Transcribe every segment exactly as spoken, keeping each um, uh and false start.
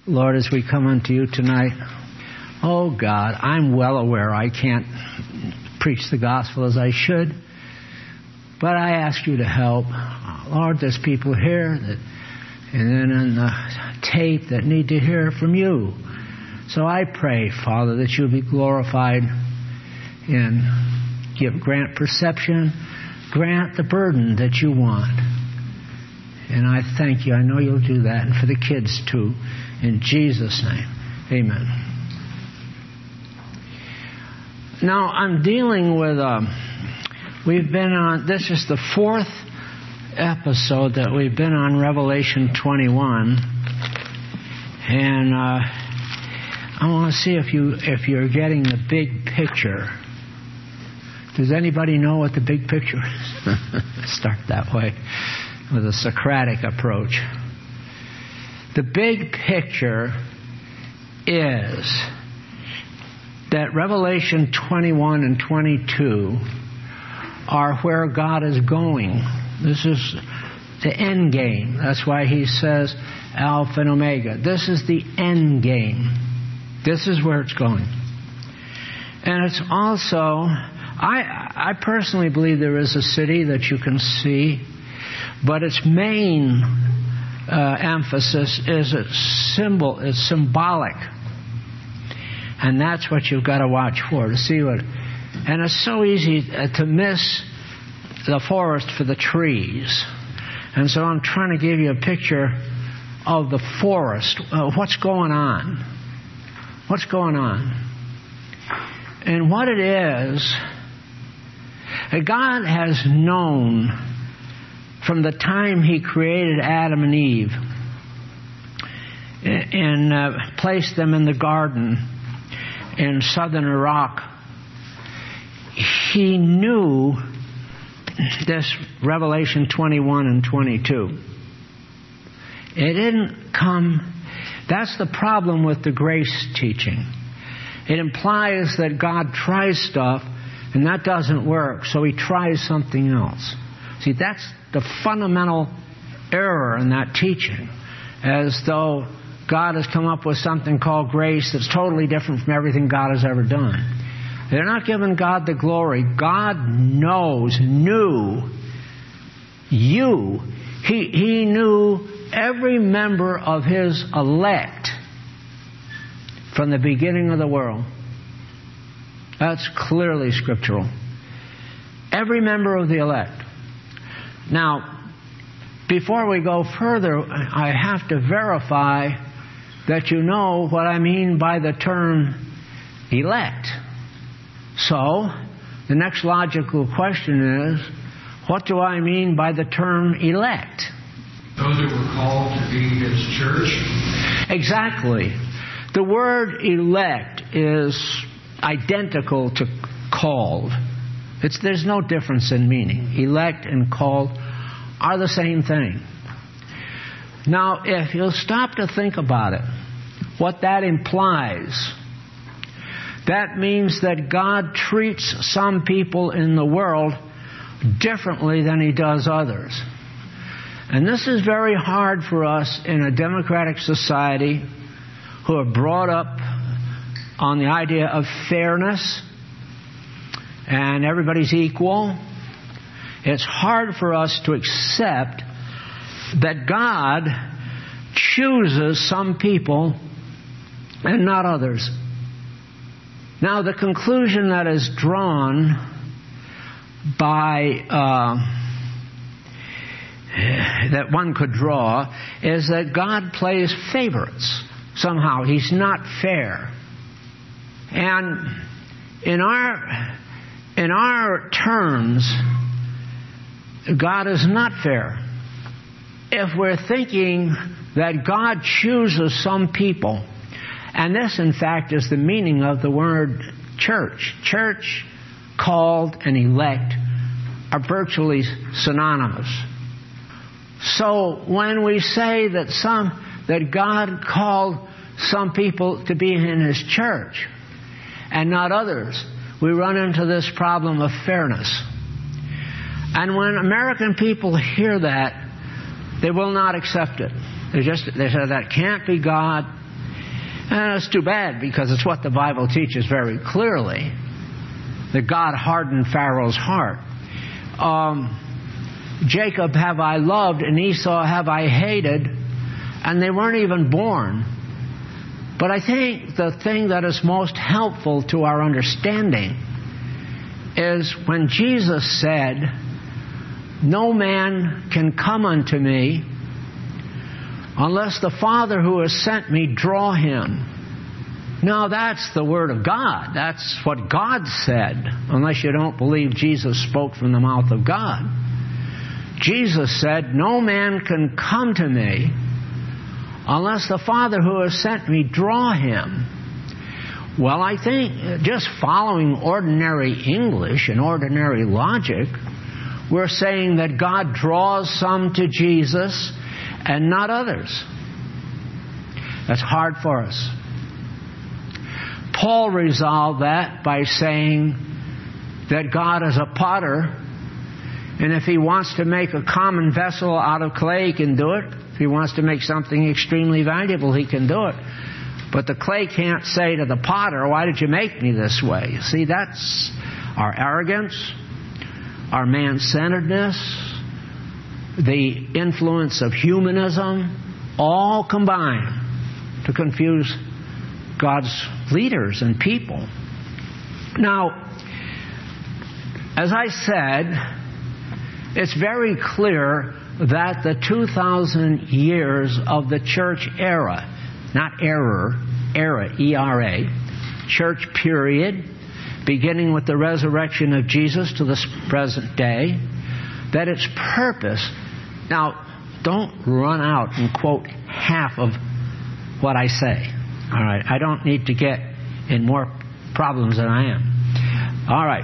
Lord, as we come unto you tonight, oh God, I'm well aware I can't preach the gospel as I should, but I ask you to help. Lord, there's people here that, and then on the tape that need to hear from you. So I pray, Father, that you'll be glorified and give, grant perception, grant the burden that you want. And I thank you. I know you'll do that. And for the kids too. In Jesus' name. Amen. Now I'm dealing with, um, we've been on, this is the fourth episode that we've been on Revelation twenty-one. And uh, I want to see if, you, if you're getting the big picture. Does anybody know what the big picture is? Start that way with a Socratic approach. The big picture is that Revelation twenty-one and twenty-two are where God is going. This is the end game. That's why he says Alpha and Omega. This is the end game. This is where it's going. And it's also, I, I personally believe there is a city that you can see, but its main uh, emphasis is its symbol, it's symbolic. And that's what you've got to watch for, to see what... And it's so easy uh, to miss the forest for the trees. And so I'm trying to give you a picture of the forest. Uh, what's going on? What's going on? And what it is, God has known from the time he created Adam and Eve and uh, placed them in the garden in southern Iraq, he knew this Revelation twenty-one and twenty-two. It didn't come... That's the problem with the grace teaching. It implies that God tries stuff and that doesn't work, so he tries something else. See, that's the fundamental error in that teaching. As though God has come up with something called grace that's totally different from everything God has ever done. They're not giving God the glory. God knows, knew you. He, he knew every member of his elect from the beginning of the world. That's clearly scriptural. Every member of the elect. Now, before we go further, I have to verify that you know what I mean by the term elect. So, the next logical question is, what do I mean by the term elect? Those that were called to be his church? Exactly. The word elect is identical to called. It's, there's no difference in meaning. Elect and called are the same thing. Now, if you'll stop to think about it, what that implies, that means that God treats some people in the world differently than he does others. And this is very hard for us in a democratic society who are brought up on the idea of fairness and everybody's equal. It's hard for us to accept that God chooses some people and not others. Now, the conclusion that is drawn by uh, that one could draw is that God plays favorites somehow. He's not fair. And in our in our terms, God is not fair. If we're thinking that God chooses some people, and this in fact is the meaning of the word church. Church, called, and elect are virtually synonymous. So when we say that some that God called some people to be in his church and not others, we run into this problem of fairness. And when American people hear that, they will not accept it. They just they say that can't be God. And it's too bad, because it's what the Bible teaches very clearly, that God hardened Pharaoh's heart. Um, Jacob have I loved, and Esau have I hated, and they weren't even born. But I think the thing that is most helpful to our understanding is when Jesus said, "No man can come unto me unless the Father who has sent me draw him." Now that's the Word of God. That's what God said, unless you don't believe Jesus spoke from the mouth of God. Jesus said, "No man can come to me unless the Father who has sent me draw him." Well, I think just following ordinary English and ordinary logic, we're saying that God draws some to Jesus and not others. That's hard for us. Paul resolved that by saying that God is a potter, and if he wants to make a common vessel out of clay, he can do it. If he wants to make something extremely valuable, he can do it. But the clay can't say to the potter, "Why did you make me this way?" See, that's our arrogance, our man-centeredness, the influence of humanism, all combine to confuse God's leaders and people. Now, as I said, it's very clear that the two thousand years of the church era, not error, era, E R A, church period, beginning with the resurrection of Jesus to the present day, that its purpose... Now, don't run out and quote half of what I say. All right, I don't need to get in more problems than I am. All right.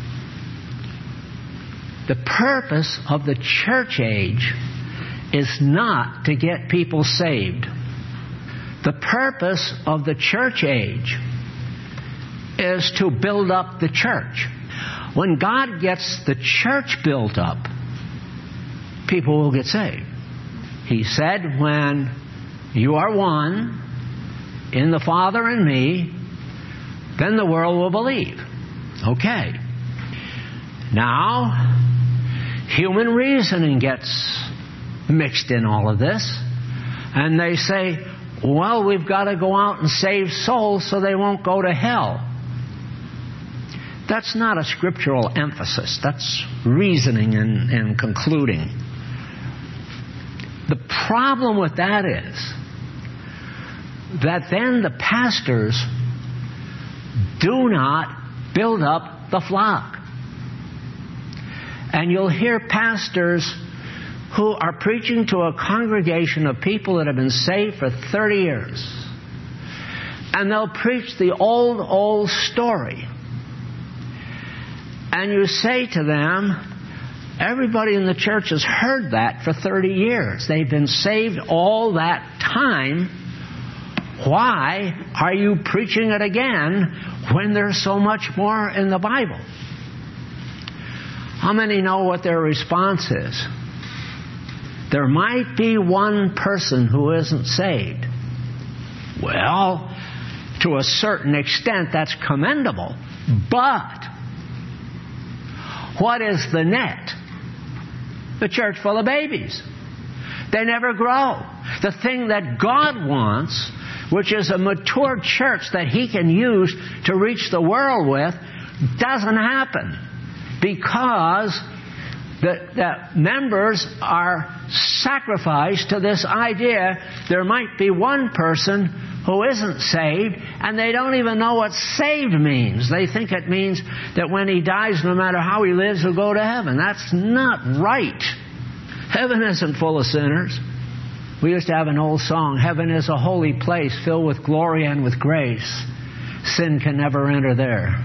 The purpose of the church age is not to get people saved. The purpose of the church age is to build up the church. When God gets the church built up, people will get saved. He said, "When you are one in the Father and me, then the world will believe." Okay. Now, human reasoning gets mixed in all of this, and they say, "Well, we've got to go out and save souls so they won't go to hell." That's not a scriptural emphasis. That's reasoning and, and concluding. The problem with that is that then the pastors do not build up the flock. And you'll hear pastors who are preaching to a congregation of people that have been saved for thirty years. And they'll preach the old, old story. And you say to them, everybody in the church has heard that for thirty years. They've been saved all that time. Why are you preaching it again when there's so much more in the Bible? How many know what their response is? There might be one person who isn't saved. Well, to a certain extent, that's commendable. But what is the net? The church full of babies. They never grow. The thing that God wants, which is a mature church that He can use to reach the world with, doesn't happen. Because the, the members are sacrificed to this idea there might be one person who isn't saved, and they don't even know what saved means. They think it means that when he dies, no matter how he lives, he'll go to heaven. That's not right. Heaven isn't full of sinners. We used to have an old song, "Heaven is a holy place filled with glory and with grace. Sin can never enter there."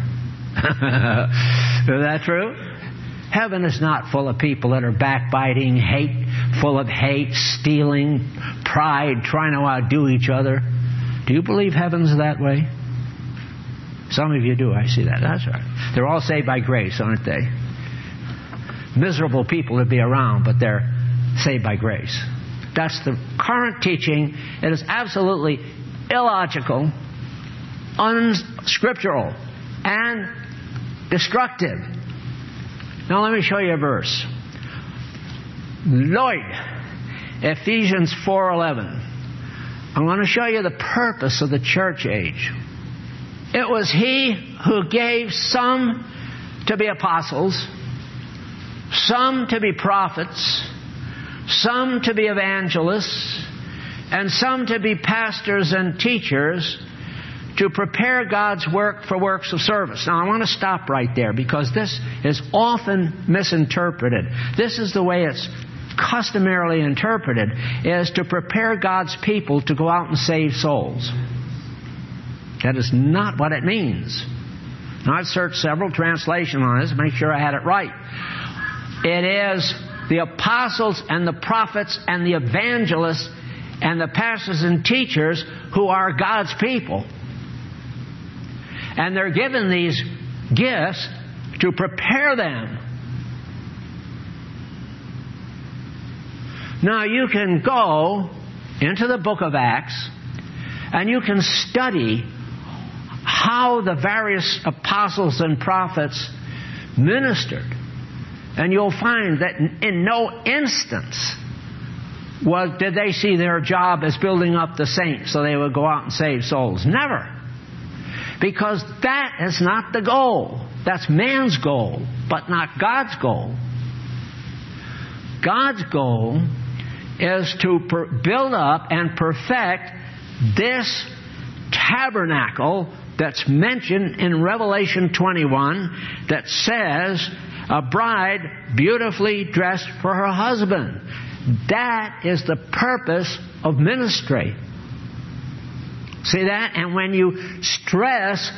Is that true? Heaven is not full of people that are backbiting, hate, full of hate, stealing, pride, trying to outdo each other. Do you believe heaven's that way? Some of you do. I see that. That's right. They're all saved by grace, aren't they? Miserable people to be around, but they're saved by grace. That's the current teaching. It is absolutely illogical, unscriptural, and destructive. Now let me show you a verse. Lloyd, Ephesians four eleven. I'm going to show you the purpose of the church age. It was He who gave some to be apostles, some to be prophets, some to be evangelists, and some to be pastors and teachers, to prepare God's work for works of service. Now I want to stop right there, because this is often misinterpreted. This is the way it's customarily interpreted, is to prepare God's people to go out and save souls. That is not what it means. Now I've searched several translations on this to make sure I had it right. It is the apostles and the prophets and the evangelists and the pastors and teachers who are God's people. And they're given these gifts to prepare them. Now you can go into the book of Acts and you can study how the various apostles and prophets ministered. And you'll find that in no instance was, did they see their job as building up the saints so they would go out and save souls. Never. Because that is not the goal. That's man's goal, but not God's goal. God's goal is to per- build up and perfect this tabernacle that's mentioned in Revelation twenty-one, that says a bride beautifully dressed for her husband. That is the purpose of ministry. See that? And when you stress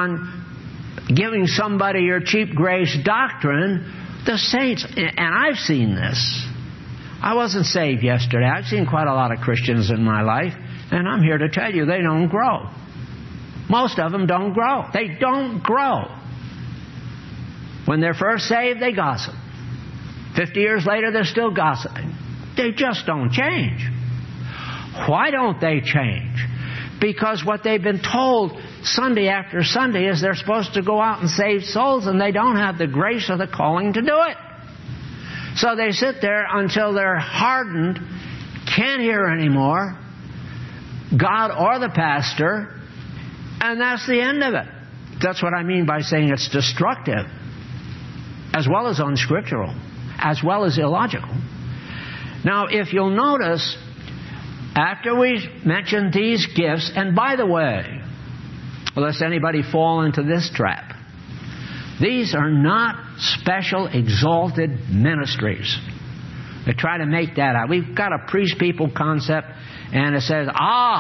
on giving somebody your cheap grace doctrine, the saints, and I've seen this. I wasn't saved yesterday. I've seen quite a lot of Christians in my life, and I'm here to tell you they don't grow. Most of them don't grow. They don't grow. When they're first saved, they gossip. Fifty years later, they're still gossiping. They just don't change. Why don't they change? Because what they've been told Sunday after Sunday is they're supposed to go out and save souls, and they don't have the grace or the calling to do it. So they sit there until they're hardened, can't hear anymore, God or the pastor, and that's the end of it. That's what I mean by saying it's destructive, as well as unscriptural, as well as illogical. Now, if you'll notice, after we mentioned these gifts, and by the way, lest anybody fall into this trap, these are not special exalted ministries. They try to make that out. We've got a priest people concept, and it says,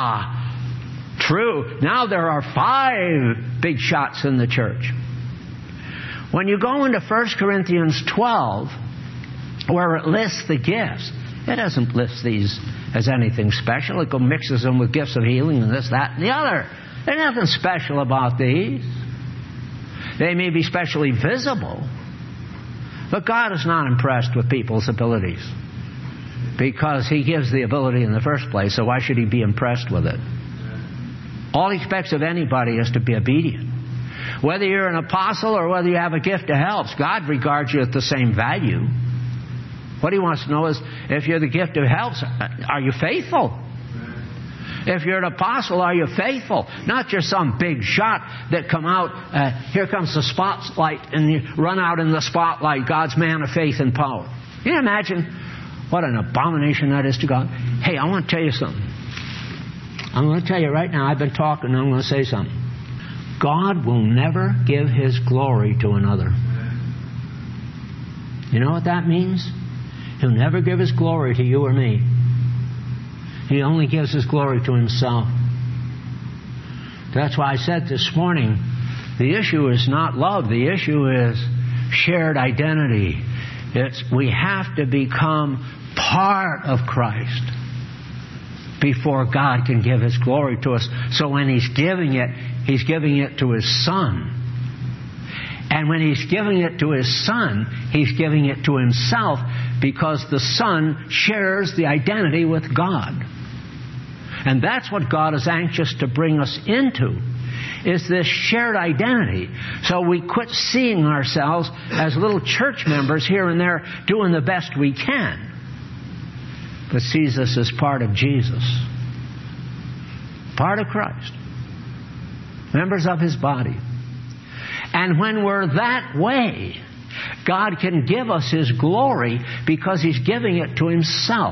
ah, true, now there are five big shots in the church. When you go into First Corinthians twelve, where it lists the gifts, it doesn't list these as anything special. It mixes them with gifts of healing and this, that, and the other. There's nothing special about these. They may be specially visible, but God is not impressed with people's abilities, because He gives the ability in the first place, so why should He be impressed with it? All He expects of anybody is to be obedient. Whether you're an apostle or whether you have a gift of helps, God regards you at the same value. What He wants to know is, if you're the gift of helps, are you faithful? If you're an apostle, are you faithful? Not just some big shot that come out, uh, here comes the spotlight, and you run out in the spotlight, God's man of faith and power. Can you imagine what an abomination that is to God? Hey, I want to tell you something. I'm going to tell you right now, I've been talking, and I'm going to say something. God will never give His glory to another. You know what that means? He'll never give His glory to you or me. He only gives His glory to Himself. That's why I said this morning, the issue is not love. The issue is shared identity. It's we have to become part of Christ before God can give His glory to us. So when He's giving it, He's giving it to His Son. And when He's giving it to His Son, He's giving it to Himself, because the Son shares the identity with God. And that's what God is anxious to bring us into, is this shared identity. So we quit seeing ourselves as little church members here and there doing the best we can, but sees us as part of Jesus, part of Christ, members of His body. And when we're that way, God can give us His glory because He's giving it to Himself.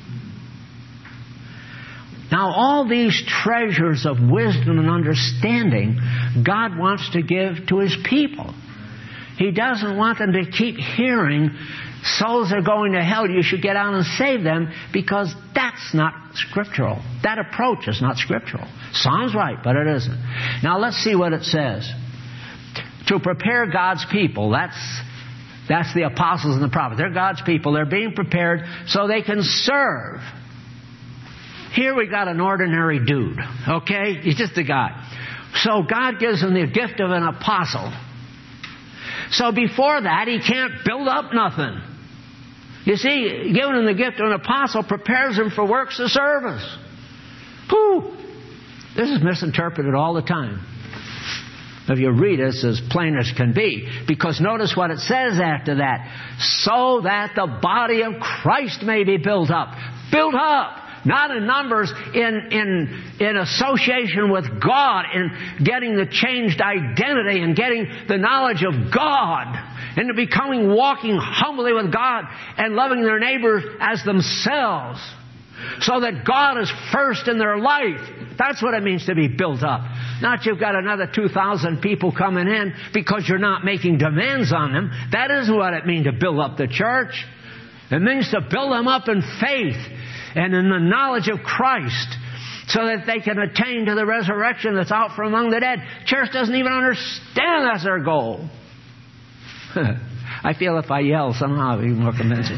Now, all these treasures of wisdom and understanding, God wants to give to His people. He doesn't want them to keep hearing, souls are going to hell, you should get out and save them, because that's not scriptural. That approach is not scriptural. Sounds right, but it isn't. Now, let's see what it says. To prepare God's people, that's that's the apostles and the prophets. They're God's people. They're being prepared so they can serve. Here we got an ordinary dude, okay? He's just a guy. So God gives him the gift of an apostle. So before that, he can't build up nothing. You see, giving him the gift of an apostle prepares him for works of service. Whew! This is misinterpreted all the time. If you read it, it's as plain as can be. Because notice what it says after that. So that the body of Christ may be built up. Built up. Not in numbers, in, in, in association with God, in getting the changed identity and getting the knowledge of God, into becoming walking humbly with God and loving their neighbors as themselves, so that God is first in their life. That's what it means to be built up. Not you've got another two thousand people coming in because you're not making demands on them. That isn't what it means to build up the church. It means to build them up in faith and in the knowledge of Christ, so that they can attain to the resurrection that's out from among the dead. Church doesn't even understand that's their goal. I feel if I yell, somehow it'll be more convincing.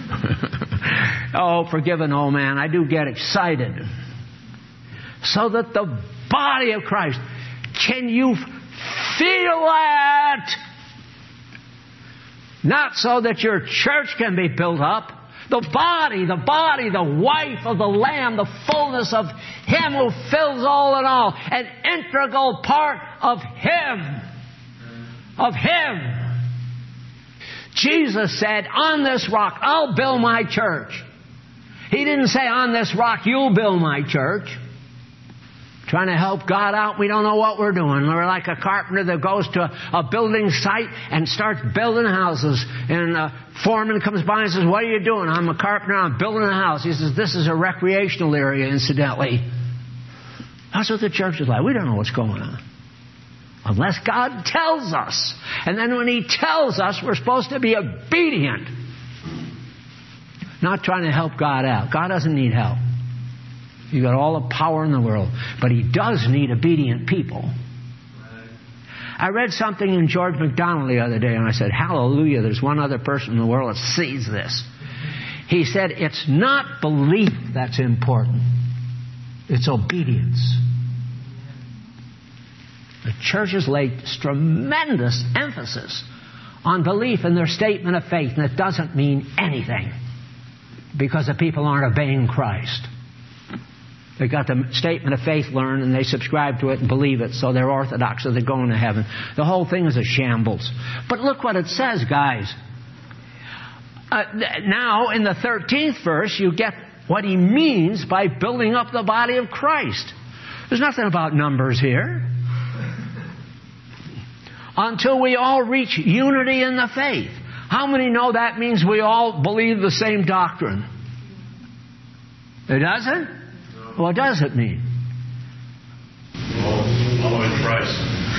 Oh, forgive an old man. I do get excited. So that the body of Christ, can you feel that? Not so that your church can be built up. The body, the body, the wife of the Lamb, the fullness of Him who fills all in all. An integral part of Him. Of Him. Jesus said, on this rock, I'll build my church. He didn't say, on this rock, you'll build my church. Trying to help God out, we don't know what we're doing. We're like a carpenter that goes to a, a building site and starts building houses. And a foreman comes by and says, what are you doing? I'm a carpenter, I'm building a house. He says, this is a recreational area, incidentally. That's what the church is like. We don't know what's going on. Unless God tells us. And then when He tells us, we're supposed to be obedient. Not trying to help God out. God doesn't need help. You've got all the power in the world. But He does need obedient people. I read something in George MacDonald the other day, and I said, hallelujah, there's one other person in the world that sees this. He said, it's not belief that's important. It's obedience. The church has laid tremendous emphasis on belief in their statement of faith, and it doesn't mean anything because the people aren't obeying Christ. They got the statement of faith learned, and they subscribe to it and believe it, so they're orthodox, so they're going to heaven. The whole thing is a shambles. But look what it says, guys. Uh, now, in the thirteenth verse, you get what he means by building up the body of Christ. There's nothing about numbers here. Until we all reach unity in the faith. How many know that means we all believe the same doctrine? It doesn't? What does it mean? Following Christ.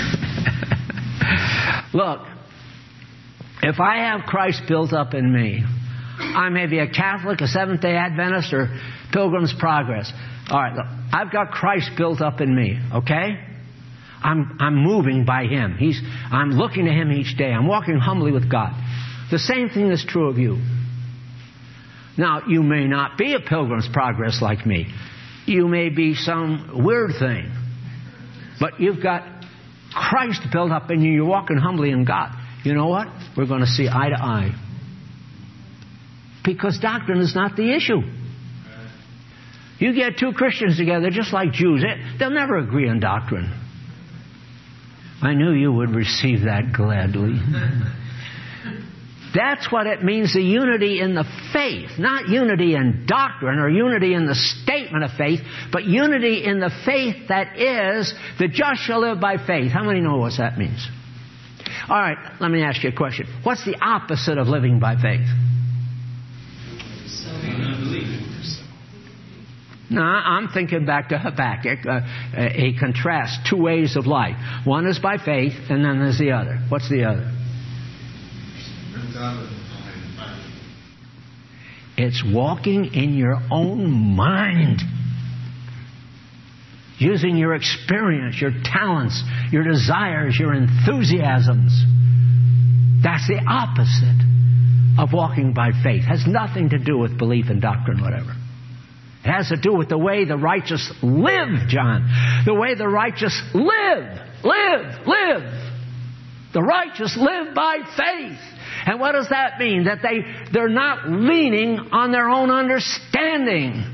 Look, if I have Christ built up in me, I may be a Catholic, a Seventh-day Adventist, or Pilgrim's Progress. All right, look, I've got Christ built up in me, okay? I'm I'm moving by Him. He's I'm looking to Him each day. I'm walking humbly with God. The same thing is true of you. Now, you may not be a Pilgrim's Progress like me. You may be some weird thing. But you've got Christ built up in you. You're walking humbly in God. You know what? We're going to see eye to eye. Because doctrine is not the issue. You get two Christians together, just like Jews, they'll never agree on doctrine. I knew you would receive that gladly. That's what it means, the unity in the faith. Not unity in doctrine or unity in the statement of faith, but unity in the faith that is, the just shall live by faith. How many know what that means? All right, let me ask you a question. What's the opposite of living by faith? No, I'm thinking back to Habakkuk. Uh, he contrasts two ways of life. One is by faith, and then there's the other. What's the other? It's walking in your own mind. Using your experience, your talents, your desires, your enthusiasms. That's the opposite of walking by faith. It has nothing to do with belief in doctrine, whatever. It has to do with the way the righteous live, John. The way the righteous live. Live. Live. The righteous live by faith. And what does that mean? That they, they're not leaning on their own understanding.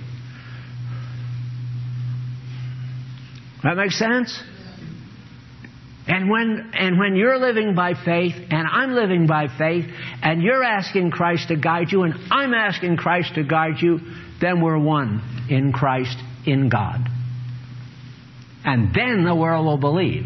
That makes sense? And when, and when you're living by faith, and I'm living by faith, and you're asking Christ to guide you, and I'm asking Christ to guide you, then we're one in Christ, in God. And then the world will believe.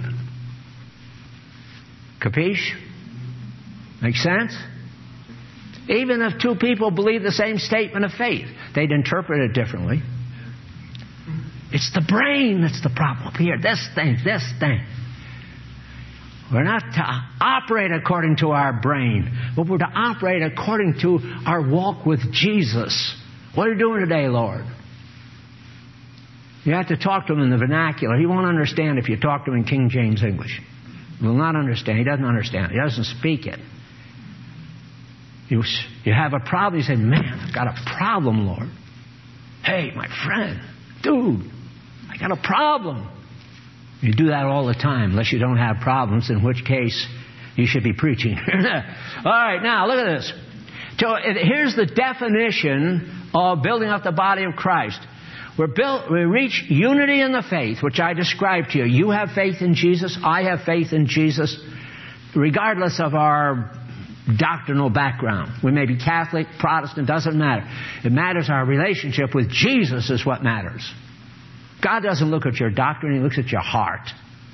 Capiche? Make sense? Even if two people believe the same statement of faith, they'd interpret it differently. It's the brain that's the problem here. This thing, this thing. We're not to operate according to our brain, but we're to operate according to our walk with Jesus. What are you doing today, Lord? You have to talk to him in the vernacular. He won't understand if you talk to him in King James English. He will not understand. He doesn't understand. He doesn't speak it. You, you have a problem. You say, man, I've got a problem, Lord. Hey, my friend, dude, I got a problem. You do that all the time, unless you don't have problems, in which case you should be preaching. All right, now look at this. So here's the definition of building up the body of Christ. We're built, we reach unity in the faith, which I described to you. You have faith in Jesus. I have faith in Jesus, regardless of our doctrinal background. We may be Catholic, Protestant, doesn't matter. It matters our relationship with Jesus is what matters. God doesn't look at your doctrine, He looks at your heart.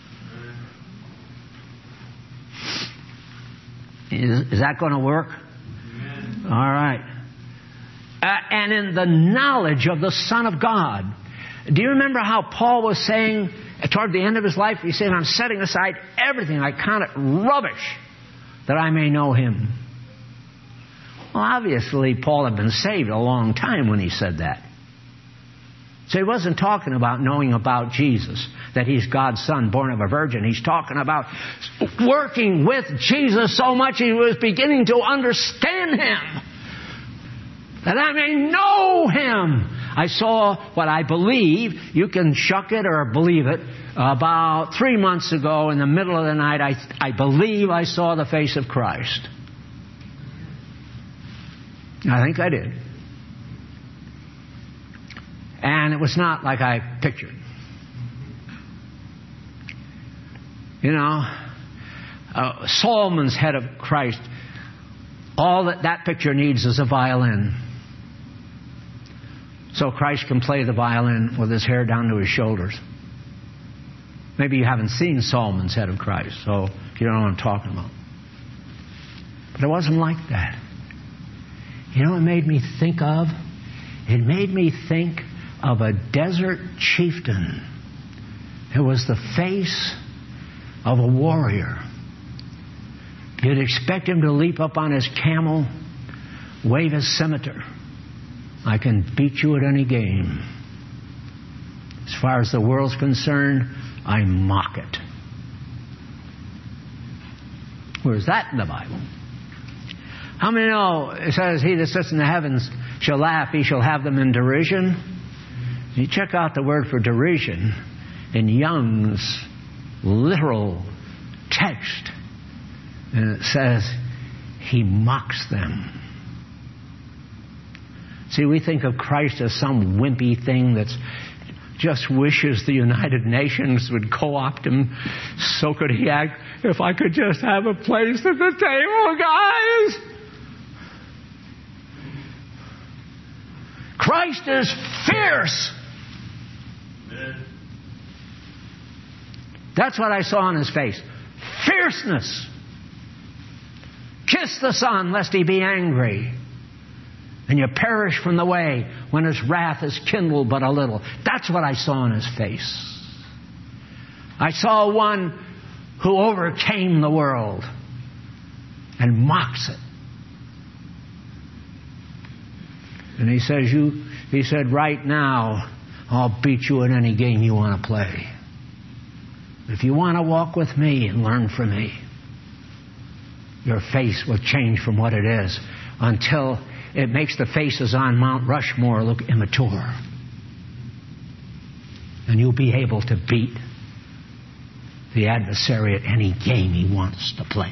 Is, is that going to work? Amen. All right. Uh, and in the knowledge of the Son of God. Do you remember how Paul was saying toward the end of his life? He said, I'm setting aside everything. I count it rubbish that I may know Him. Well, obviously, Paul had been saved a long time when he said that. So he wasn't talking about knowing about Jesus, that He's God's Son, born of a virgin. He's talking about working with Jesus so much he was beginning to understand Him. That I may know Him. I saw what I believe, you can shuck it or believe it, about three months ago in the middle of the night, I, I believe I saw the face of Christ. I think I did. And it was not like I pictured. You know, uh, Solomon's head of Christ, all that that picture needs is a violin. So Christ can play the violin with His hair down to His shoulders. Maybe you haven't seen Solomon's head of Christ, so you don't know what I'm talking about. But it wasn't like that. You know what it made me think of? It made me think of a desert chieftain. It was the face of a warrior. You'd expect him to leap up on his camel, wave his scimitar. I can beat you at any game. As far as the world's concerned, I mock it. Where's that in the Bible? How many know it says, he that sits in the heavens shall laugh, he shall have them in derision? You check out the word for derision in Young's literal text, and it says, He mocks them. See, we think of Christ as some wimpy thing that's just wishes the United Nations would co-opt him. So could he act, if I could just have a place at the table, guys. Christ is fierce. Amen. That's what I saw on his face. Fierceness. Kiss the Son, lest he be angry, and you perish from the way when his wrath is kindled but a little. That's what I saw in his face. I saw one who overcame the world and mocks it. And he says, "You." He said, "Right now, I'll beat you in any game you want to play. If you want to walk with me and learn from me, your face will change from what it is until it makes the faces on Mount Rushmore look immature. And you'll be able to beat the adversary at any game he wants to play."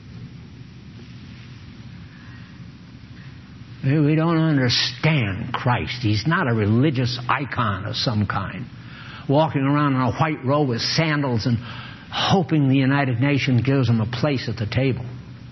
We don't understand Christ. He's not a religious icon of some kind, walking around in a white robe with sandals and hoping the United Nations gives him a place at the table.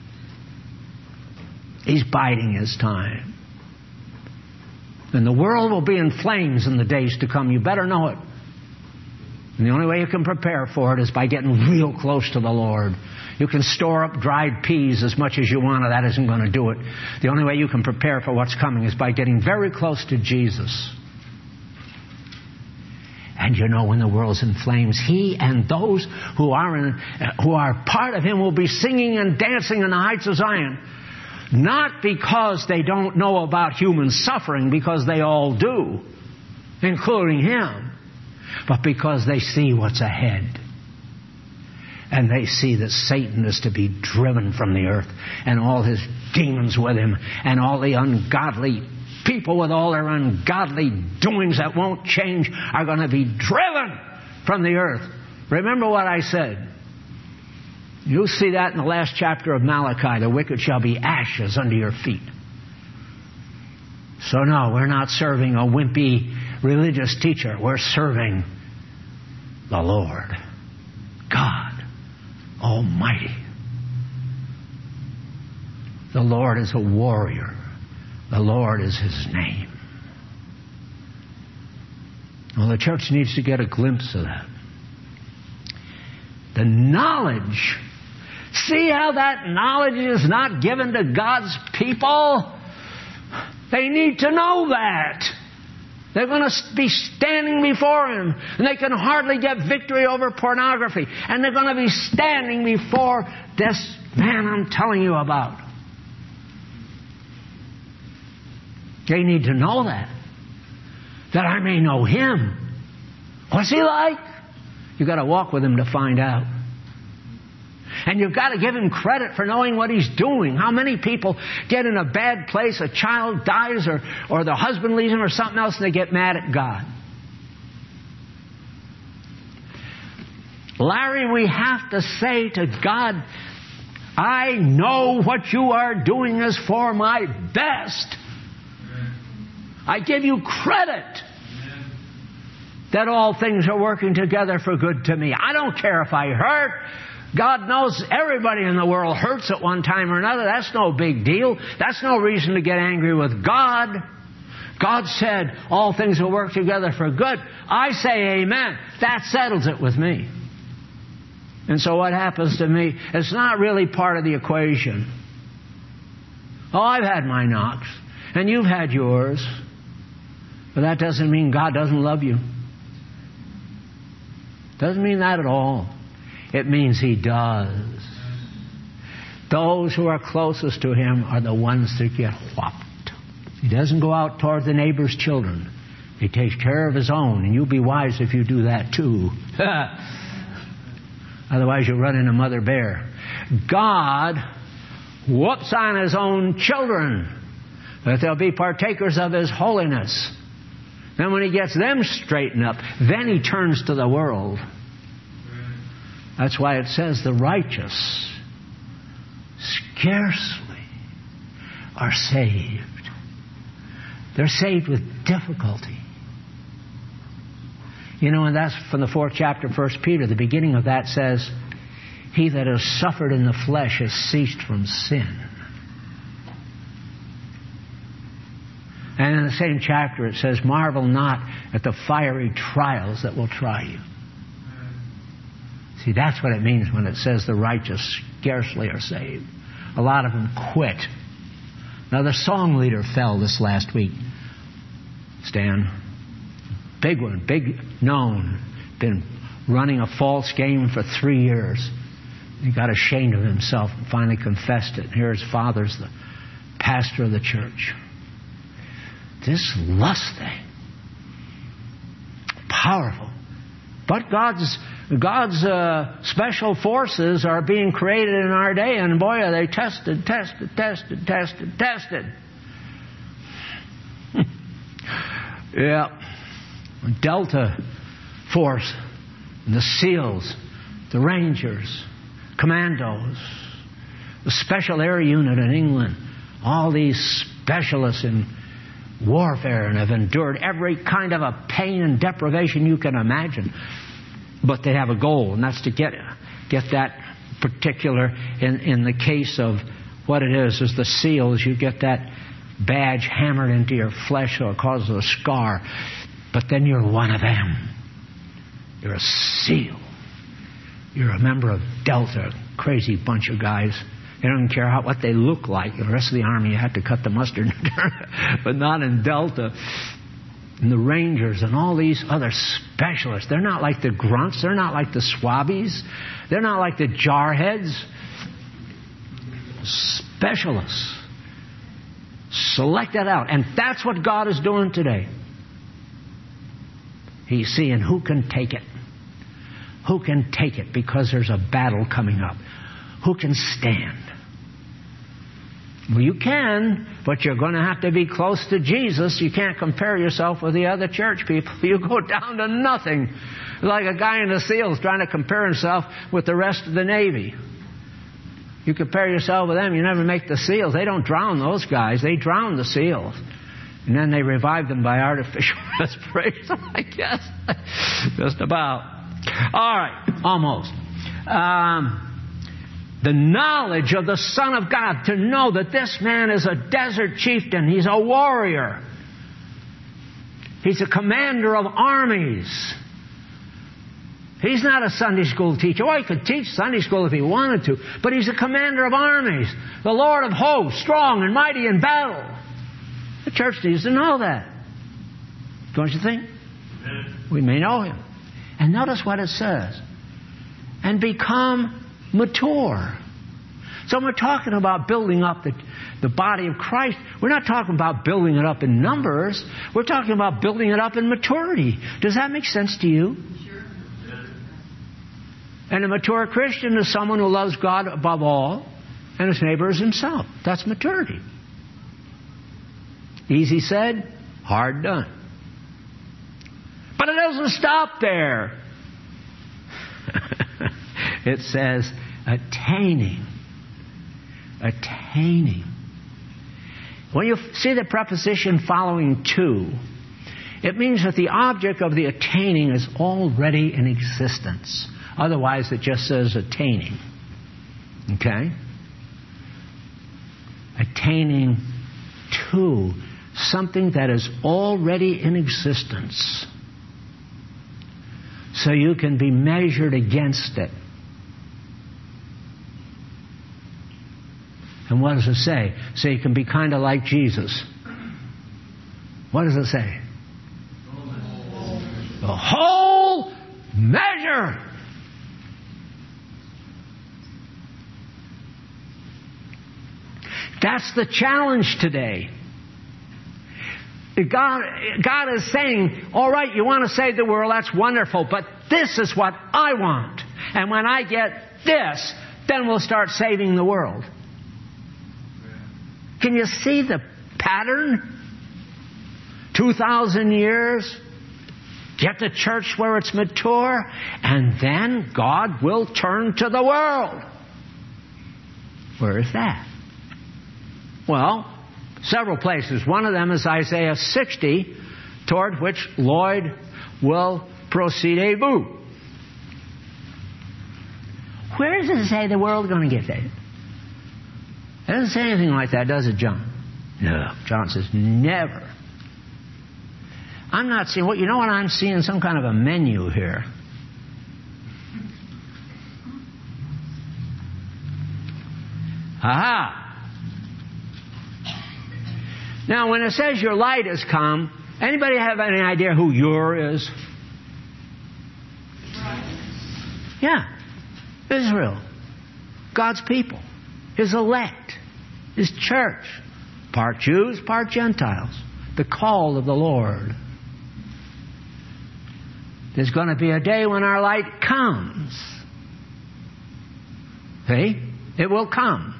He's biding his time. And the world will be in flames in the days to come. You better know it. And the only way you can prepare for it is by getting real close to the Lord. You can store up dried peas as much as you want, and that isn't going to do it. The only way you can prepare for what's coming is by getting very close to Jesus. And you know, when the world's in flames, He and those who are in, who are part of Him will be singing and dancing in the heights of Zion. Not because they don't know about human suffering, because they all do, including Him, but because they see what's ahead. And they see that Satan is to be driven from the earth, and all his demons with him, and all the ungodly people with all their ungodly doings that won't change are going to be driven from the earth. Remember what I said. You'll see that in the last chapter of Malachi. The wicked shall be ashes under your feet. So no, we're not serving a wimpy religious teacher. We're serving the Lord, God Almighty. The Lord is a warrior. The Lord is His name. Well, the church needs to get a glimpse of that. The knowledge. See how that knowledge is not given to God's people? They need to know that. They're going to be standing before Him, and they can hardly get victory over pornography. And they're going to be standing before this man I'm telling you about. They need to know that. That I may know Him. What's He like? You've got to walk with Him to find out. And you've got to give Him credit for knowing what He's doing. How many people get in a bad place, a child dies, or, or the husband leaves them, or something else, and they get mad at God. Larry, we have to say to God, I know what you are doing is for my best. I give you credit that all things are working together for good to me. I don't care if I hurt. God knows everybody in the world hurts at one time or another. That's no big deal. That's no reason to get angry with God. God said all things will work together for good. I say amen. That settles it with me. And so what happens to me, it's not really part of the equation. Oh, I've had my knocks. And you've had yours. But that doesn't mean God doesn't love you. Doesn't mean that at all. It means He does. Those who are closest to Him are the ones that get whopped. He doesn't go out toward the neighbor's children. He takes care of His own. And you'll be wise if you do that too. Otherwise you'll run into Mother Bear. God whoops on His own children, that they'll be partakers of His holiness. Then when He gets them straightened up, then He turns to the world. That's why it says the righteous scarcely are saved. They're saved with difficulty. You know, and that's from the fourth chapter of First Peter. The beginning of that says, he that has suffered in the flesh has ceased from sin. And in the same chapter it says, marvel not at the fiery trials that will try you. See, that's what it means when it says the righteous scarcely are saved. A lot of them quit. Now, the song leader fell this last week. Stan. Big one, big known. Been running a false game for three years. He got ashamed of himself and finally confessed it. Here his father's the pastor of the church. This lust thing. Powerful. But God's God's uh, special forces are being created in our day, and boy, are they tested, tested, tested, tested, tested. Yeah. Delta Force, the SEALs, the Rangers, Commandos, the Special Air Unit in England, all these specialists in warfare and have endured every kind of a pain and deprivation you can imagine. But they have a goal, and that's to get get that particular, in, in the case of what it is, is the SEALs, you get that badge hammered into your flesh so it causes a scar. But then you're one of them. You're a SEAL. You're a member of Delta, crazy bunch of guys. They don't care how, what they look like. The rest of the Army, you have to cut the mustard, but not in Delta. And the Rangers and all these other specialists. They're not like the grunts. They're not like the swabbies. They're not like the jarheads. Specialists. Selected out. And that's what God is doing today. He's seeing who can take it. Who can take it because there's a battle coming up. Who can stand? Well, you can, but you're going to have to be close to Jesus. You can't compare yourself with the other church people. You go down to nothing. Like a guy in the SEALs trying to compare himself with the rest of the Navy. You compare yourself with them, you never make the SEALs. They don't drown those guys. They drown the SEALs. And then they revive them by artificial respiration, I guess. Just about. All right, almost. Um... The knowledge of the Son of God, to know that this man is a desert chieftain. He's a warrior. He's a commander of armies. He's not a Sunday school teacher. Oh, he could teach Sunday school if he wanted to. But he's a commander of armies. The Lord of hosts, strong and mighty in battle. The church needs to know that. Don't you think? We may know him. And notice what it says. And become mature. So we're talking about building up the, the body of Christ. We're not talking about building it up in numbers. We're talking about building it up in maturity. Does that make sense to you? Sure. And a mature Christian is someone who loves God above all and his neighbor as himself. That's maturity. Easy said, hard done. But it doesn't stop there. It says, attaining. Attaining. When you see the preposition following to, it means that the object of the attaining is already in existence. Otherwise, it just says attaining. Okay? Attaining to something that is already in existence. So you can be measured against it. And what does it say? So you can be kind of like Jesus. What does it say? The whole measure. That's the challenge today. God, God is saying, all right, you want to save the world, that's wonderful, but this is what I want. And when I get this, then we'll start saving the world. Can you see the pattern? Two thousand years, get the church where it's mature, and then God will turn to the world. Where is that? Well, Several places. One of them is Isaiah sixty, toward which Lloyd will proceed a boo. Where does it say the world's going to get saved? It doesn't say anything like that, does it, John? No. John says, never. I'm not seeing, what you know what I'm seeing? Some kind of a menu here. Aha! Now, when it says your light has come, anybody have any idea who your is? Yeah. Israel. God's people. His elect. His church. Part Jews, part Gentiles. The call of the Lord. There's going to be a day when our light comes. See? It will come.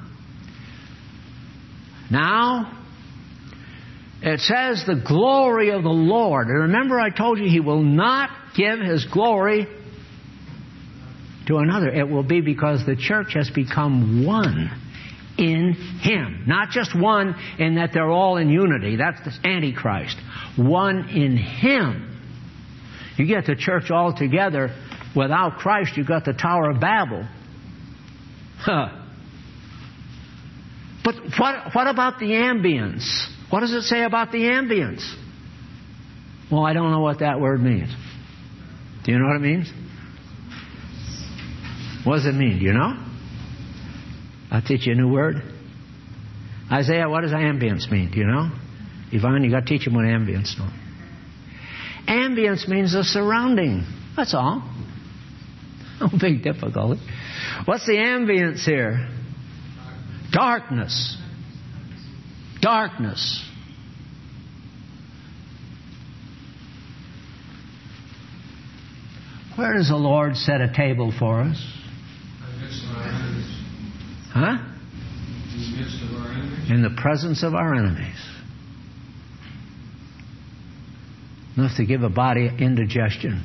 Now, it says the glory of the Lord. And remember I told you He will not give His glory to another. It will be because the church has become one in Him. Not just one in that they're all in unity. That's the Antichrist. One in Him. You get the church all together without Christ, you've got the Tower of Babel. Huh. But what, what about the ambience? What does it say about the ambience? Well, I don't know what that word means. Do you know what it means? What does it mean? Do you know? I'll teach you a new word. Isaiah, what does ambience mean? Do you know? Yvonne, you got to teach him what ambience means. Ambience means the surrounding. That's all. No big difficulty. What's the ambience here? Darkness. Darkness. Where does the Lord set a table for us? Huh? In the midst of our enemies. In the presence of our enemies. Enough to give a body indigestion.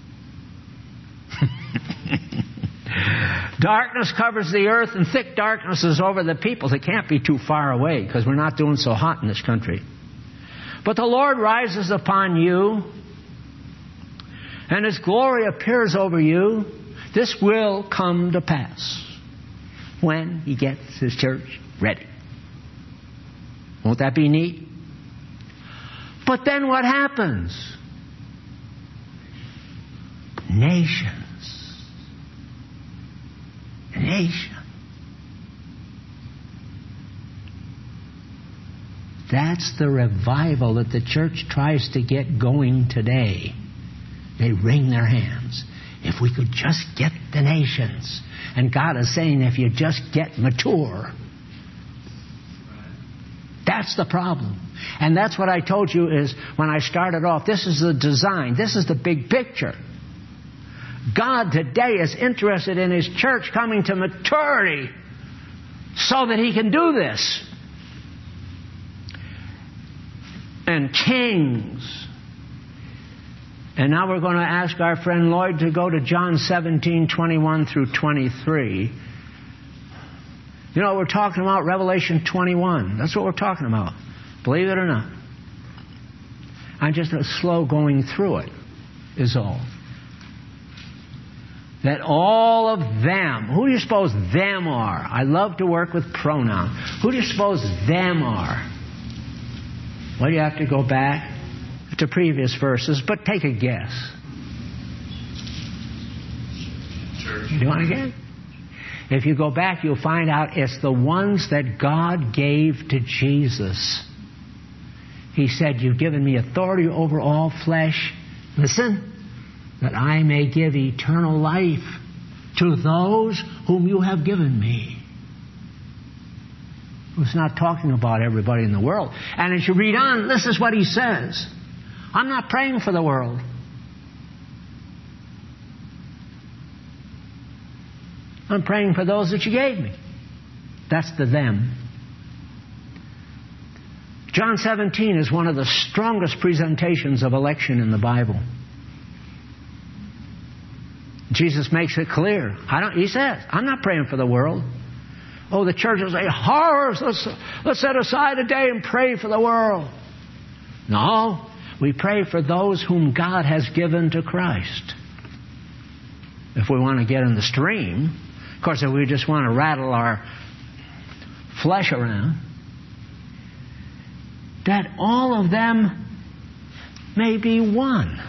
Darkness covers the earth, and thick darkness is over the peoples. It can't be too far away because we're not doing so hot in this country. But the Lord rises upon you, and His glory appears over you. This will come to pass when He gets His church ready. Won't that be neat? But then what happens? Nations. Nation. That's the revival that the church tries to get going today. They wring their hands. If we could just get the nations. And God is saying, if you just get mature. That's the problem. And that's what I told you is when I started off, this is the design. This is the big picture. God today is interested in His church coming to maturity so that He can do this. And kings. And now we're going to ask our friend Lloyd to go to John seventeen, twenty-one through twenty-three. You know, we're talking about Revelation twenty-one. That's what we're talking about. Believe it or not. I'm just slow going through it, is all. That all of them, who do you suppose them are? I love to work with pronouns. Who do you suppose them are? Well, you have to go back to previous verses, but take a guess. Church. You want to guess? If you go back, you'll find out it's the ones that God gave to Jesus. He said, you've given me authority over all flesh. Listen. That I may give eternal life to those whom you have given me. It's not talking about everybody in the world. And as you read on, this is what He says. I'm not praying for the world. I'm praying for those that you gave me. That's the them. John seventeen is one of the strongest presentations of election in the Bible. Jesus makes it clear. I don't, he says, I'm not praying for the world. Oh, the church will say, horrors, let's, let's set aside a day and pray for the world. No, we pray for those whom God has given to Christ. If we want to get in the stream, of course, if we just want to rattle our flesh around, that all of them may be one.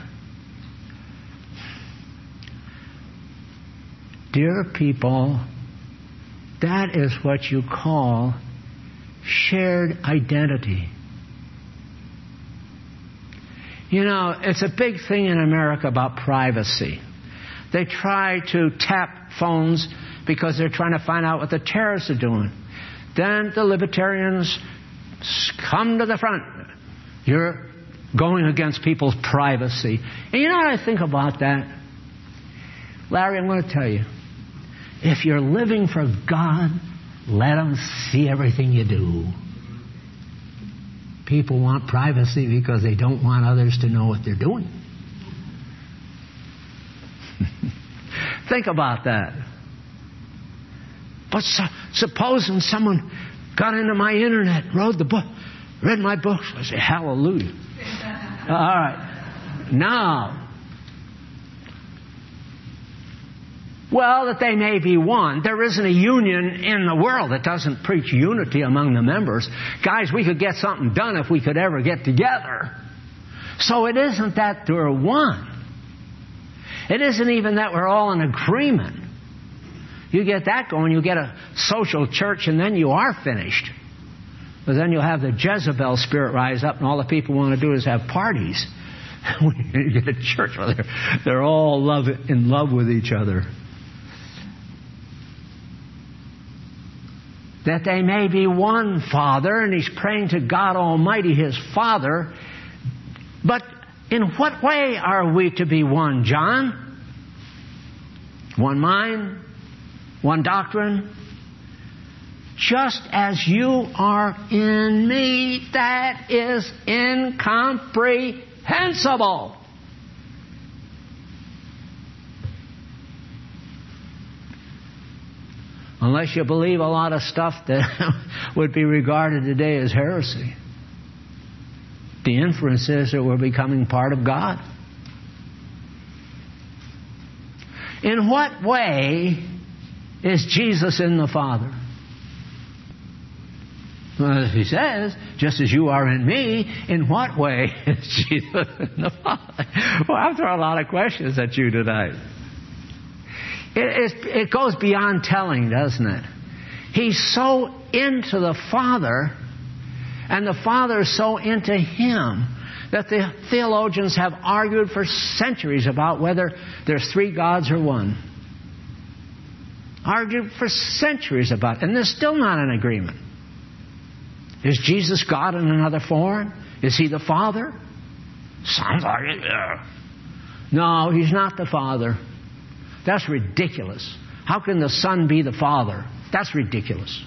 Dear people, that is what you call shared identity. You know, it's a big thing in America about privacy. They try to tap phones because they're trying to find out what the terrorists are doing. Then the libertarians come to the front. You're going against people's privacy. And you know what I think about that? Larry, I'm going to tell you. If you're living for God, let them see everything you do. People want privacy because they don't want others to know what they're doing. Think about that. But su- supposing someone got into my internet, wrote the book, read my books, I say, hallelujah. All right. Now, well, that they may be one. There isn't a union in the world that doesn't preach unity among the members. Guys, we could get something done if we could ever get together. So it isn't that we're one. It isn't even that we're all in agreement. You get that going, you get a social church, and then you are finished. But then you'll have the Jezebel spirit rise up, and all the people want to do is have parties. You get a church where they're, they're all love, in love with each other. That they may be one, Father, and he's praying to God Almighty, his Father. But in what way are we to be one, John? One mind, one doctrine. Just as you are in me, that is incomprehensible. Unless you believe a lot of stuff that would be regarded today as heresy. The inference is that we're becoming part of God. In what way is Jesus in the Father? Well, he says, just as you are in me, in what way is Jesus in the Father? Well, I've thrown a lot of questions at you tonight. It, it, it goes beyond telling, doesn't it? He's so into the Father, and the Father is so into Him, that the theologians have argued for centuries about whether there's three gods or one. Argued for centuries about it, and they're still not in agreement. Is Jesus God in another form? Is He the Father? Sounds like it, yeah. No, He's not the Father. That's ridiculous. How can the Son be the Father? That's ridiculous.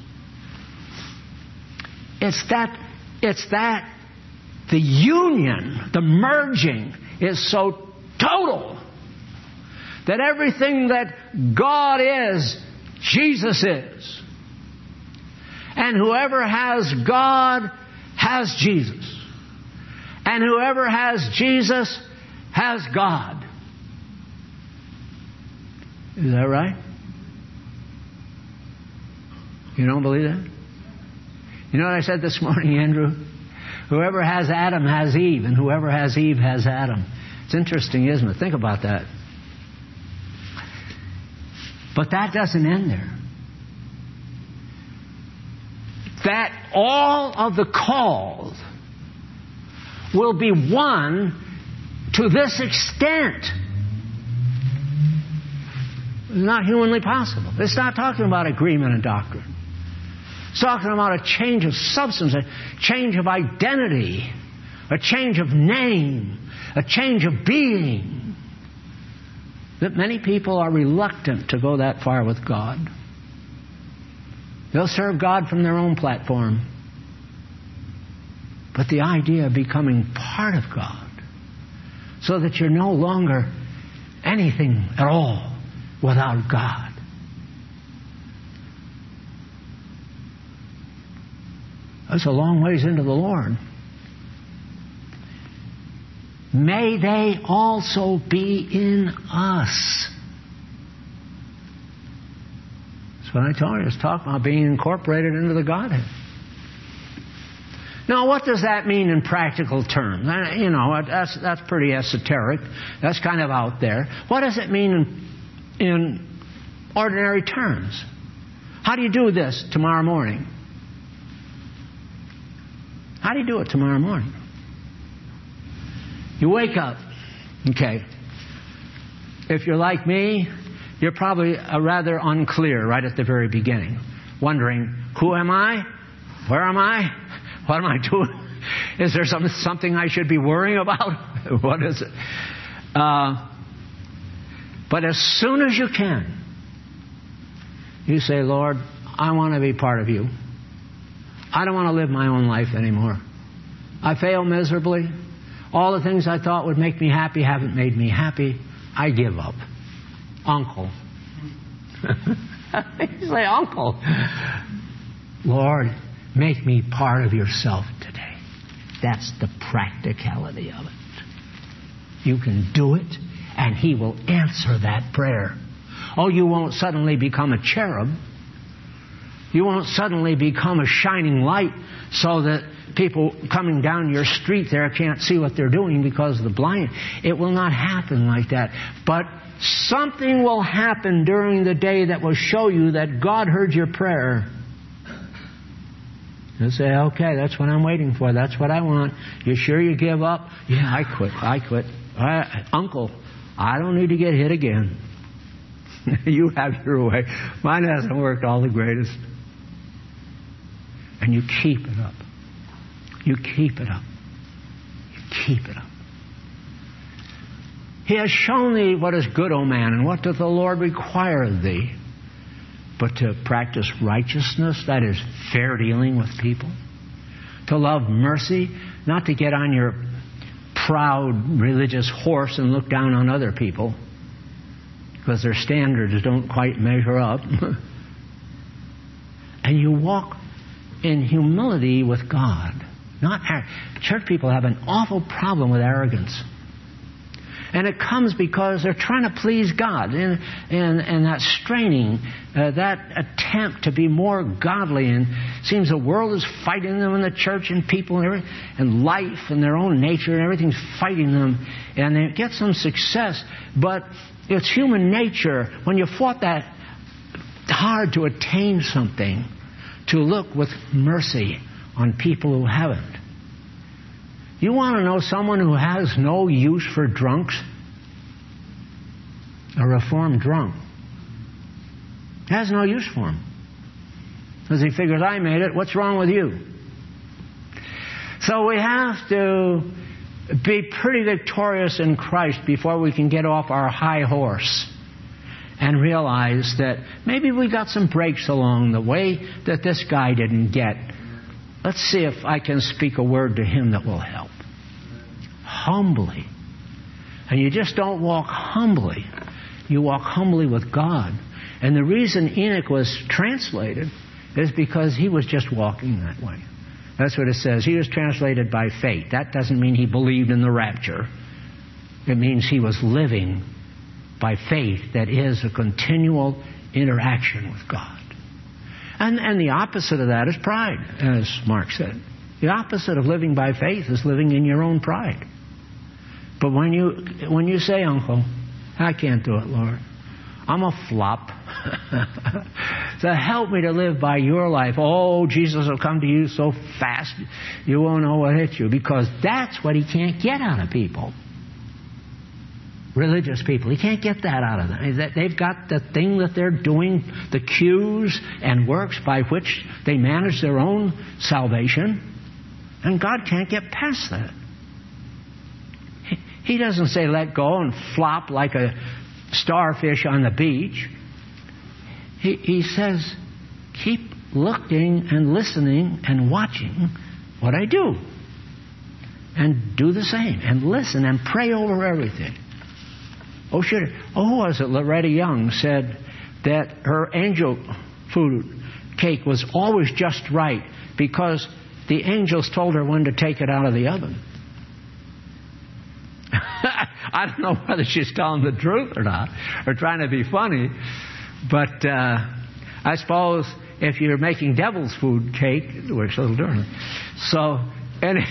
It's that, it's that the union, the merging is so total that everything that God is, Jesus is. And whoever has God has Jesus. And whoever has Jesus has God. Is that right? You don't believe that? You know what I said this morning, Andrew? Whoever has Adam has Eve, and whoever has Eve has Adam. It's interesting, isn't it? Think about that. But that doesn't end there. That all of the called will be one to this extent. It's not humanly possible. It's not talking about agreement and doctrine. It's talking about a change of substance, a change of identity, a change of name, a change of being. That many people are reluctant to go that far with God. They'll serve God from their own platform. But the idea of becoming part of God, so that you're no longer anything at all without God. That's a long ways into the Lord. May they also be in us. That's what I told you. It's talking about being incorporated into the Godhead. Now, what does that mean in practical terms? You know, that's that's pretty esoteric. That's kind of out there. What does it mean in, in ordinary terms? How do you do this tomorrow morning? How do you do it tomorrow morning? You wake up. Okay. If you're like me, you're probably rather unclear right at the very beginning. Wondering, who am I? Where am I? What am I doing? Is there some, something I should be worrying about? What is it? Uh, but as soon as you can, you say, Lord, I want to be part of you. I don't want to live my own life anymore. I fail miserably. All the things I thought would make me happy haven't made me happy. I give up. Uncle. You say, Uncle. Lord, make me part of yourself today. That's the practicality of it. You can do it, and He will answer that prayer. Oh, you won't suddenly become a cherub. You won't suddenly become a shining light so that people coming down your street there can't see what they're doing because of the blind. It will not happen like that. But something will happen during the day that will show you that God heard your prayer. You'll say, okay, that's what I'm waiting for. That's what I want. You sure you give up? Yeah, I quit. I quit. I, Uncle, I don't need to get hit again. You have your way. Mine hasn't worked all the greatest. And you keep it up. You keep it up. You keep it up. He has shown thee what is good, O man, and what doth the Lord require of thee? But to practice righteousness, that is fair dealing with people. To love mercy, not to get on your proud religious horse and look down on other people because their standards don't quite measure up. And you walk in humility with God. Not Church people have an awful problem with arrogance. And it comes because they're trying to please God. And, and, and that straining, uh, that attempt to be more godly. And it seems the world is fighting them in the church and people and everything. And life and their own nature and everything's fighting them. And they get some success. But it's human nature, when you fought that hard to attain something, to look with mercy on people who haven't. You want to know someone who has no use for drunks? A reformed drunk. Has no use for him. Because he figures, I made it, what's wrong with you? So we have to be pretty victorious in Christ before we can get off our high horse and realize that maybe we got some breaks along the way that this guy didn't get. Let's see if I can speak a word to him that will help. Humbly. And you just don't walk humbly. You walk humbly with God. And the reason Enoch was translated is because he was just walking that way. That's what it says. He was translated by faith. That doesn't mean he believed in the rapture. It means he was living by faith that is a continual interaction with God. And, and the opposite of that is pride, as Mark said. The opposite of living by faith is living in your own pride. But when you when you say, Uncle, I can't do it, Lord. I'm a flop. So help me to live by your life. Oh, Jesus will come to you so fast you won't know what hit you. Because that's what he can't get out of people. Religious people. He can't get that out of them. They've got the thing that they're doing, the cues and works by which they manage their own salvation. And God can't get past that. He doesn't say let go and flop like a starfish on the beach. He, he says keep looking and listening and watching what I do. And do the same. And listen and pray over everything. Oh, should oh, who was it? Loretta Young said that her angel food cake was always just right because the angels told her when to take it out of the oven. I don't know whether she's telling the truth or not, or trying to be funny, but uh, I suppose if you're making devil's food cake, it works a little different. So, anyway,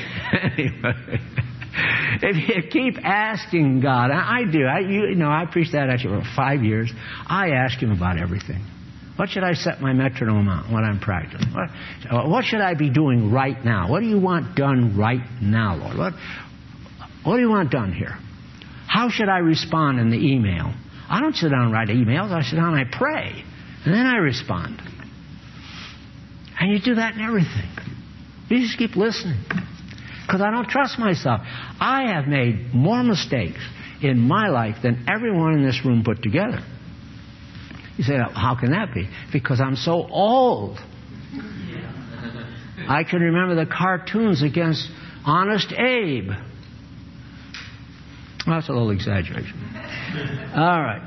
if you keep asking God, I do, I, you, you know, I preached that actually for five years. I ask Him about everything. What should I set my metronome on when I'm practicing? What, what should I be doing right now? What do you want done right now, Lord? What, what do you want done here? How should I respond in the email? I don't sit down and write emails. I sit down and I pray. And then I respond. And you do that in everything. You just keep listening. Because I don't trust myself. I have made more mistakes in my life than everyone in this room put together. You say, how can that be? Because I'm so old. I can remember the cartoons against Honest Abe. Well, that's a little exaggeration. All right.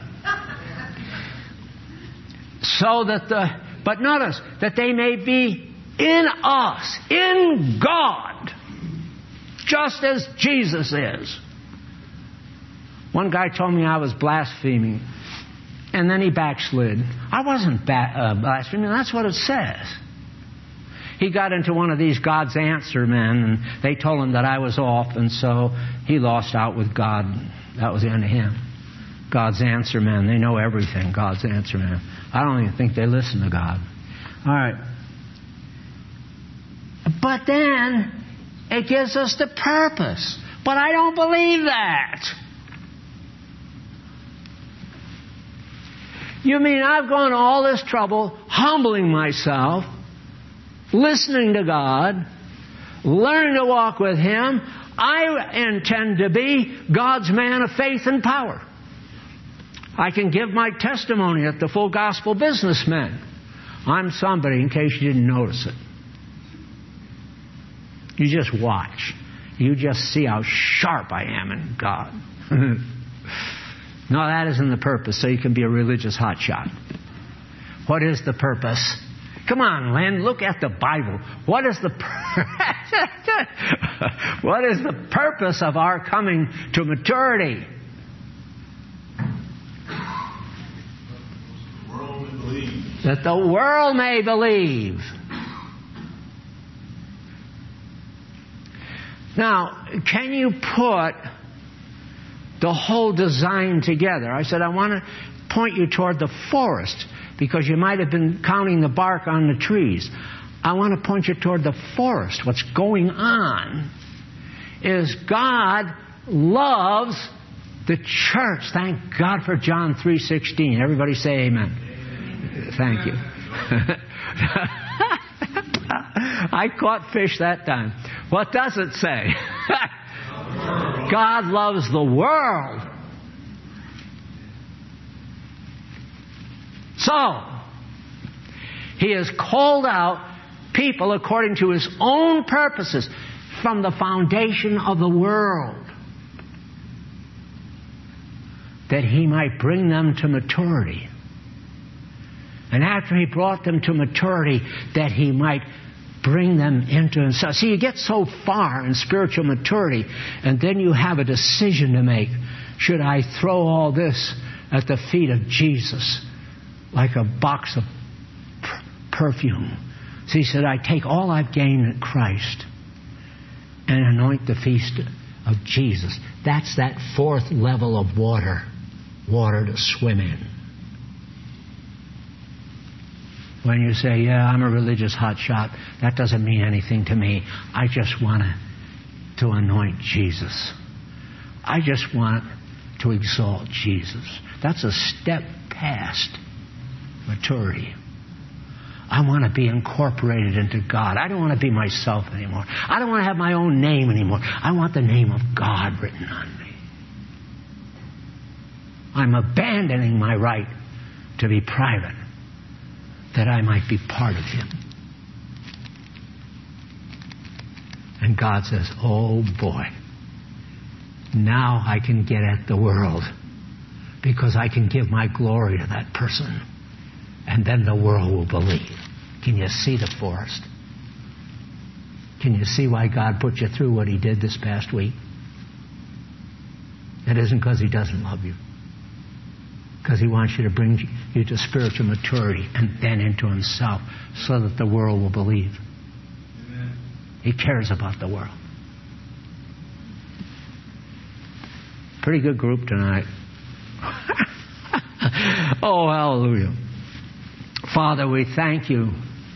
So that the, but notice, that they may be in us, in God, just as Jesus is. One guy told me I was blaspheming, and then he backslid. I wasn't ba- uh, blaspheming, that's what it says. He got into one of these God's answer men, and they told him that I was off, and so he lost out with God. That was the end of him. God's answer men. They know everything, God's answer men. I don't even think they listen to God. All right. But then, it gives us the purpose. But I don't believe that. You mean I've gone to all this trouble, humbling myself, listening to God, learning to walk with Him. I intend to be God's man of faith and power. I can give my testimony at the Full Gospel Businessmen. I'm somebody, in case you didn't notice it. You just watch. You just see how sharp I am in God. No, that isn't the purpose, so you can be a religious hotshot. What is the purpose? Come on, Len, look at the Bible. What is the pur- What is the purpose of our coming to maturity? That the world may believe. Now, can you put the whole design together? I said, I want to point you toward the forest, because you might have been counting the bark on the trees. I want to point you toward the forest. What's going on is God loves the church. Thank God for John three sixteen. Everybody say amen. Thank you. I caught fish that time. What does it say? God loves the world. So, He has called out people according to His own purposes from the foundation of the world, that He might bring them to maturity. And after He brought them to maturity, that He might bring them into Himself. See, you get so far in spiritual maturity, and then you have a decision to make. Should I throw all this at the feet of Jesus like a box of per- perfume? So He said, I take all I've gained in Christ and anoint the feast of Jesus. That's that fourth level of water. Water to swim in. When you say, yeah, I'm a religious hotshot, that doesn't mean anything to me. I just want to anoint Jesus. I just want to exalt Jesus. That's a step past maturity. I want to be incorporated into God. I don't want to be myself anymore. I don't want to have my own name anymore. I want the name of God written on me. I'm abandoning my right to be private, that I might be part of Him. And God says, oh boy, now I can get at the world, because I can give my glory to that person, and then the world will believe. Can you see the forest? Can you see why God put you through what He did this past week? It isn't because He doesn't love you. Because He wants you to bring you to spiritual maturity and then into Himself so that the world will believe. Amen. He cares about the world. Pretty good group tonight. Oh, hallelujah. Father, we thank You.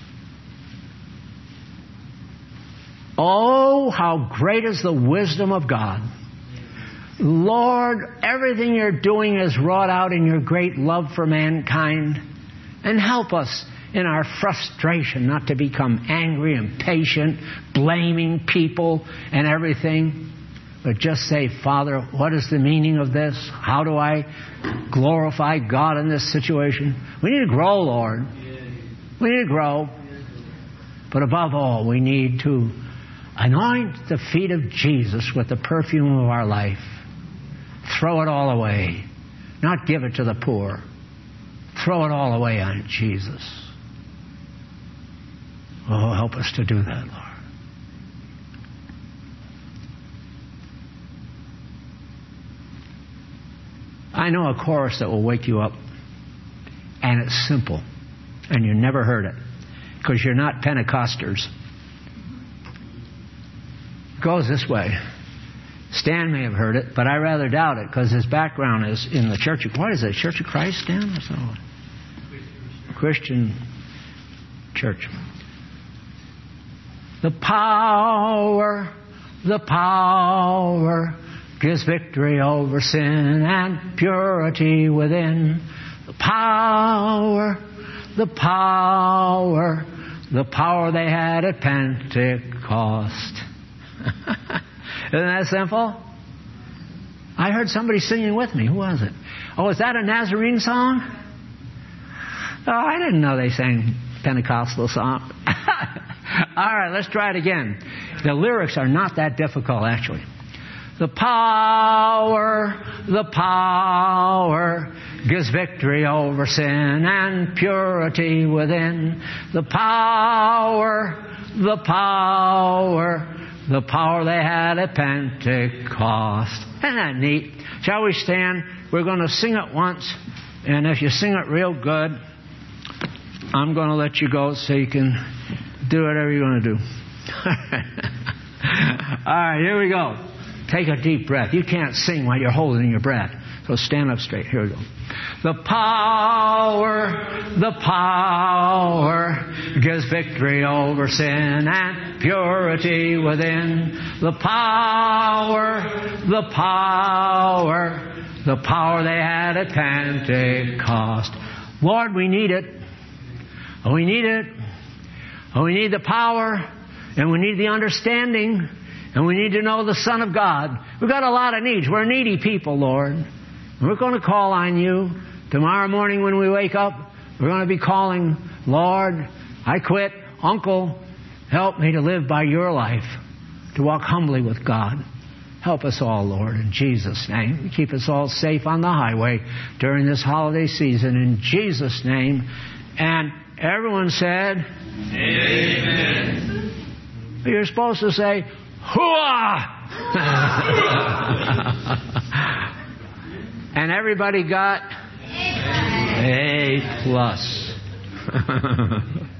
Oh, how great is the wisdom of God. Lord, everything You're doing is wrought out in Your great love for mankind. And help us in our frustration not to become angry, impatient, blaming people and everything. But just say, Father, what is the meaning of this? How do I glorify God in this situation? We need to grow, Lord. We need to grow. But above all, we need to anoint the feet of Jesus with the perfume of our life. Throw it all away. Not give it to the poor. Throw it all away on Jesus. Oh, help us to do that, Lord. I know a chorus that will wake you up. And it's simple. And you never heard it. Because you're not Pentecosters. It goes this way. Stan may have heard it, but I rather doubt it because his background is in the Church of... What is it? Church of Christ, Stan? Or so? Christian Church. The power, the power gives victory over sin and purity within. The power, the power, the power they had at Pentecost. Isn't that simple? I heard somebody singing with me. Who was it? Oh, is that a Nazarene song? Oh, I didn't know they sang Pentecostal song. All right, let's try it again. The lyrics are not that difficult, actually. The power, the power gives victory over sin and purity within. The power, the power, the power they had at Pentecost. Isn't that neat? Shall we stand? We're going to sing it once. And if you sing it real good, I'm going to let you go so you can do whatever you want to do. All right, here we go. Take a deep breath. You can't sing while you're holding your breath. So stand up straight. Here we go. The power, the power gives victory over sin and purity within. The power, the power, the power they had at Pentecost. Lord, we need it. Oh, we need it. Oh, we need the power, and we need the understanding, and we need to know the Son of God. We've got a lot of needs. We're needy people, Lord. We're going to call on You. Tomorrow morning when we wake up, we're going to be calling, Lord, I quit. Uncle, help me to live by Your life, to walk humbly with God. Help us all, Lord, in Jesus' name. Keep us all safe on the highway during this holiday season, in Jesus' name. And everyone said, Amen. You're supposed to say, Hooah! And everybody got A plus.